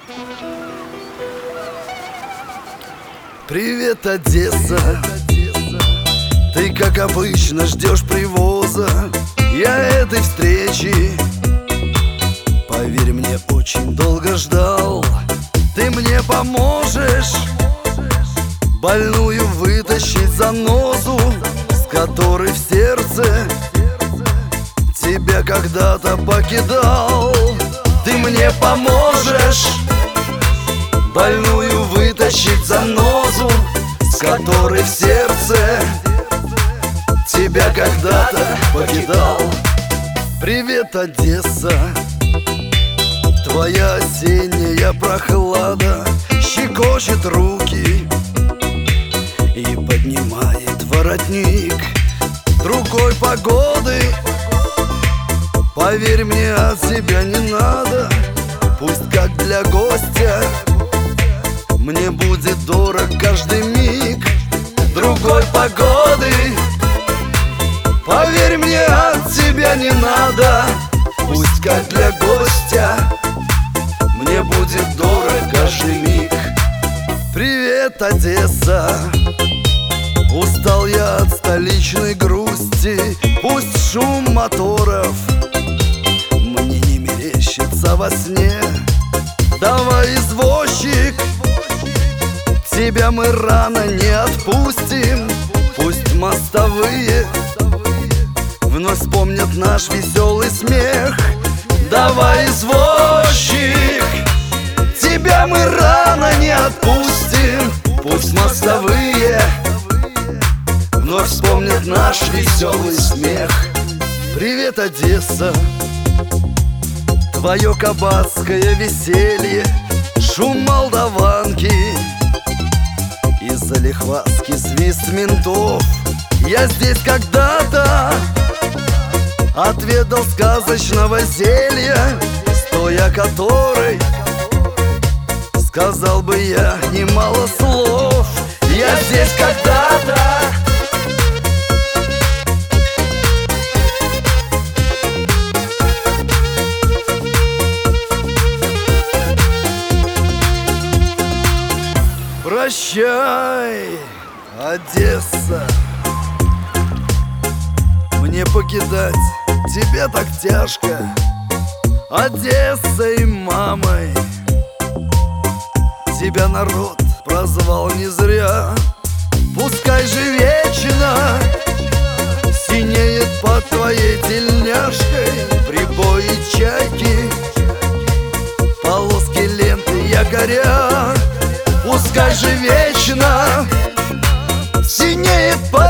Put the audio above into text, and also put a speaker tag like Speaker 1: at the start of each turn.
Speaker 1: Привет, Одесса. Ты, как обычно, ждешь привоза. Я этой встречи, поверь мне, очень долго ждал. Ты мне поможешь больную вытащить занозу, с которой в сердце тебя когда-то покидал. Ты мне поможешь больную вытащить занозу, с которой в сердце тебя когда-то покидал. Привет, Одесса. Твоя осенняя прохлада щекочет руки и поднимает воротник другой погоды. Поверь мне, от себя не надо. Пусть как для гостя мне будет дорог каждый миг другой погоды. Поверь мне, от тебя не надо. Пусть как для гостя мне будет дорог каждый миг. Привет, Одесса. Устал я от столичной грусти. Пусть шум моторов мне не мерещится во сне. Давай, извозчик, тебя мы рано не отпустим. Пусть мостовые вновь вспомнят наш веселый смех. Давай, извозчик, тебя мы рано не отпустим. Пусть мостовые вновь вспомнят наш веселый смех. Привет, Одесса. Твое кабацкое веселье, шум молдаванки и залихватский свист ментов. Я здесь когда-то отведал сказочного зелья, стоя которой сказал бы я немало слов. Я здесь когда-то Прощай, Одесса. Мне покидать тебя так тяжко, Одессой мамой. Тебя народ прозвал не зря. Пускай же вечно синеет под твоей тельняшкой прибои чайки, полоски ленты якоря. Пускай же вечно синеет под